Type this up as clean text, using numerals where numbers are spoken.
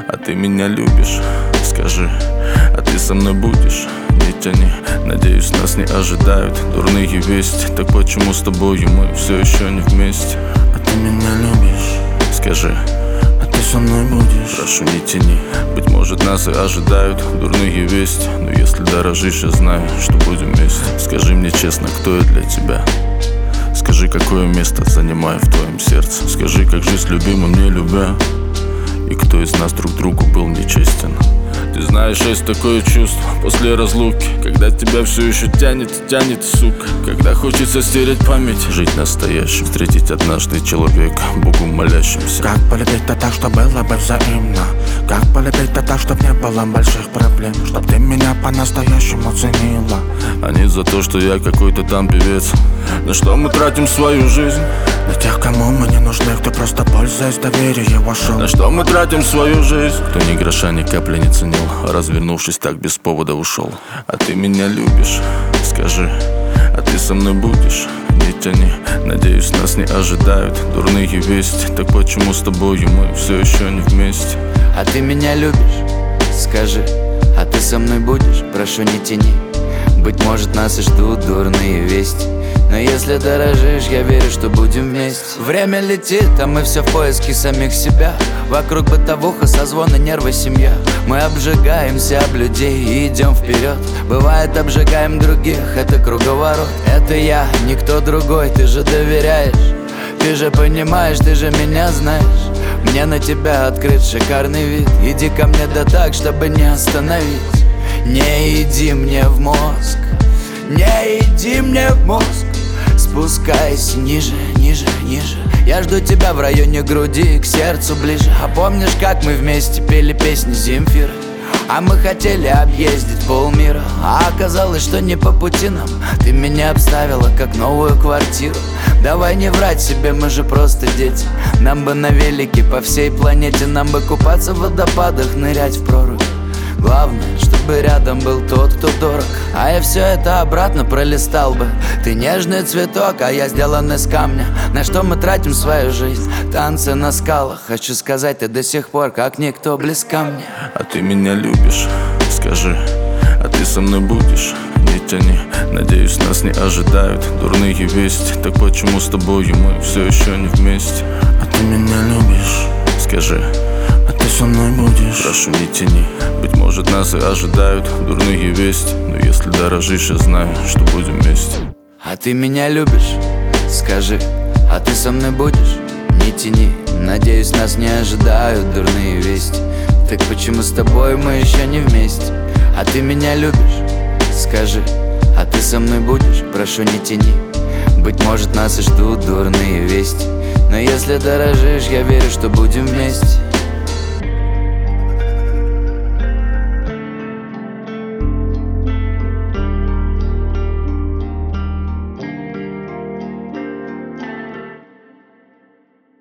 А ты меня любишь? Скажи, а ты со мной будешь? Не тяни, надеюсь, нас не ожидают дурные вести. Так почему с тобой мы все еще не вместе? А ты меня любишь? Скажи, а ты со мной будешь? прошу, не тяни, быть может, нас и ожидают дурные вести. Но если дорожишь, я знаю, что будем вместе. Скажи мне честно, кто я для тебя? Скажи, какое место занимаю в твоем сердце? Скажи, как жить с любимым, не любя? И кто из нас друг другу был нечестен? Ты знаешь, есть такое чувство после разлуки, когда тебя все еще тянет, тянет, сука. Когда хочется стереть память, жить настоящим, встретить однажды человека, Богу молящимся. Как полюбить-то так, что было бы взаимно? Как полюбить-то так, чтоб не было больших проблем? Чтоб ты меня по-настоящему ценила. А не за то, что я какой-то там певец. На что мы тратим свою жизнь? На тех, кому мы не нужны, кто просто пользуясь доверием вошел. На что мы тратим свою жизнь? Кто ни гроша, ни капли не ценил, развернувшись так без повода ушел. А ты меня любишь? Скажи, а ты со мной будешь? Не тяни, надеюсь, нас не ожидают дурные вести. Так почему с тобой мы все еще не вместе? А ты меня любишь? Скажи, а ты со мной будешь? Прошу, не тяни, быть может, нас и ждут дурные вести. Но если дорожишь, я верю, что будем вместе. Время летит, а мы все в поиске самих себя. Вокруг бытовуха, созвоны, нервы, семья. Мы обжигаемся об людей и идем вперед. Бывает, обжигаем других, это круговорот. Это я, никто другой, ты же доверяешь. Ты же понимаешь, ты же меня знаешь. Мне на тебя открыт шикарный вид. Иди ко мне да так, чтобы не остановить. Не иди мне в мозг, не иди мне в мозг. Спускайся ниже, ниже, ниже. Я жду тебя в районе груди, к сердцу ближе. А помнишь, как мы вместе пели песни Земфиры? А мы хотели объездить полмира, а оказалось, что не по пути нам. Ты меня обставила как новую квартиру. Давай не врать себе, мы же просто дети. Нам бы на велике по всей планете. Нам бы купаться в водопадах, нырять в прорубь. Главное, чтобы рядом был тот, кто дорог. А я все это обратно пролистал бы. Ты нежный цветок, а я сделан из камня. На что мы тратим свою жизнь? Танцы на скалах. Хочу сказать, ты до сих пор как никто близка мне. А ты меня любишь? Скажи, а ты со мной будешь? Не тяни, надеюсь, нас не ожидают дурные вести. Так почему с тобой мы все еще не вместе? А ты меня любишь? Скажи, а ты со мной будешь? прошу, не тяни, быть может, нас и ожидают дурные вести. Но если дорожишь, я знаю, что будем вместе. А ты меня любишь? Скажи, а ты со мной будешь? Не тяни, надеюсь, нас не ожидают дурные вести. Так почему с тобой мы еще не вместе? А ты меня любишь? Скажи, а ты со мной будешь? Прошу, не тяни, быть может, нас и ждут дурные вести. Но если дорожишь, я верю, что будем вместе.